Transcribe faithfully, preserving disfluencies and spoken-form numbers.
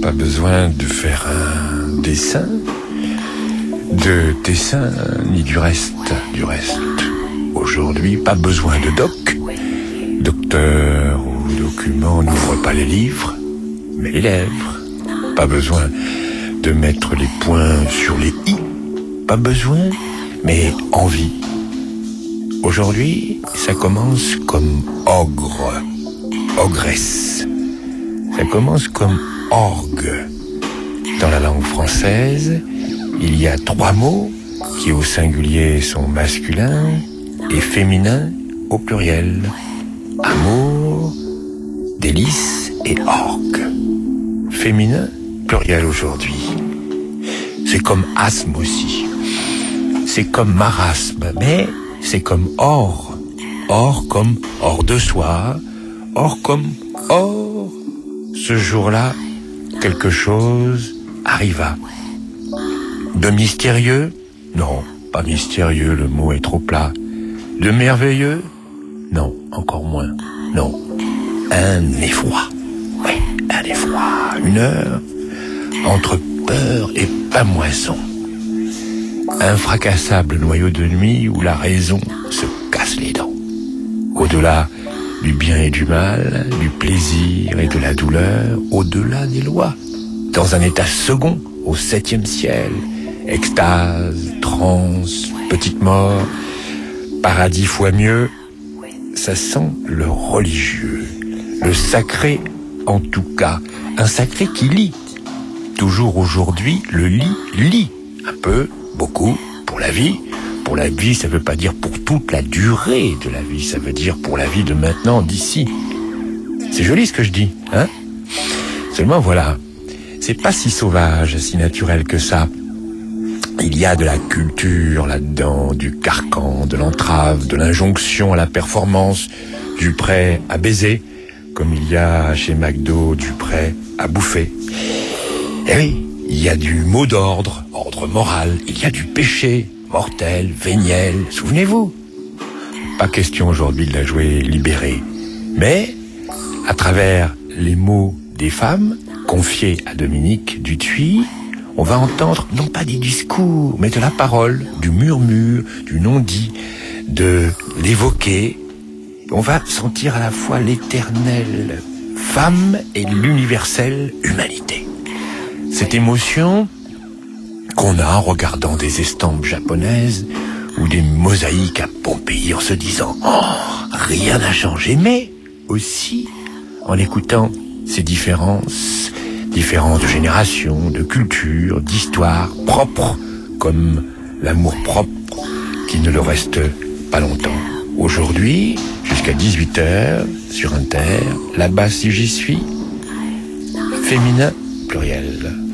Pas besoin de faire un dessin, de dessin, ni du reste, du reste. Aujourd'hui, pas besoin de doc. Docteur ou document n'ouvre pas les livres, mais les lèvres. Pas besoin de mettre les points sur les i. Pas besoin, mais envie. Aujourd'hui, ça commence comme ogre, ogresse. Ça commence comme orgue. Dans la langue française, il y a trois mots qui au singulier sont masculins et féminins au pluriel. Amour, délice et orgue. Féminin, pluriel aujourd'hui. C'est comme asthme aussi. C'est comme marasme, mais c'est comme or. Or comme hors de soi, or comme or. Ce jour-là, quelque chose arriva. De mystérieux? Non, pas mystérieux, le mot est trop plat. De merveilleux? Non, encore moins. Non, un effroi. Oui, un effroi. Une heure entre peur et pamoison. Un fracassable noyau de nuit où la raison se casse les dents. Au-delà du bien et du mal, du plaisir et de la douleur, au-delà des lois. Dans un état second, au septième ciel, extase, transe, petite mort, paradis fois mieux, ça sent le religieux, le sacré en tout cas, un sacré qui lit. Toujours aujourd'hui, le lit lit, un peu, beaucoup, pour la vie. Pour la vie, ça veut pas dire pour toute la durée de la vie, ça veut dire pour la vie de maintenant, d'ici. C'est joli ce que je dis, hein? Seulement voilà, c'est pas si sauvage, si naturel que ça. Il y a de la culture là-dedans, du carcan, de l'entrave, de l'injonction à la performance, du prêt à baiser, comme il y a chez McDo du prêt à bouffer. Et oui, il y a du mot d'ordre, ordre moral, il y a du péché, mortel, véniel, souvenez-vous. Pas question aujourd'hui de la jouer libérée, mais à travers les mots des femmes, confiés à Dominique Dutuit, on va entendre non pas des discours, mais de la parole, du murmure, du non-dit, de l'évoquer. On va sentir à la fois l'éternelle femme et l'universelle humanité. Cette émotion qu'on a en regardant des estampes japonaises ou des mosaïques à Pompéi en se disant « Oh, rien n'a changé », mais aussi en écoutant ces différences, différences de génération, de culture, d'histoire propre, comme l'amour propre qui ne le reste pas longtemps. Aujourd'hui, jusqu'à dix-huit heures, sur Inter, là-bas si j'y suis, féminin pluriel.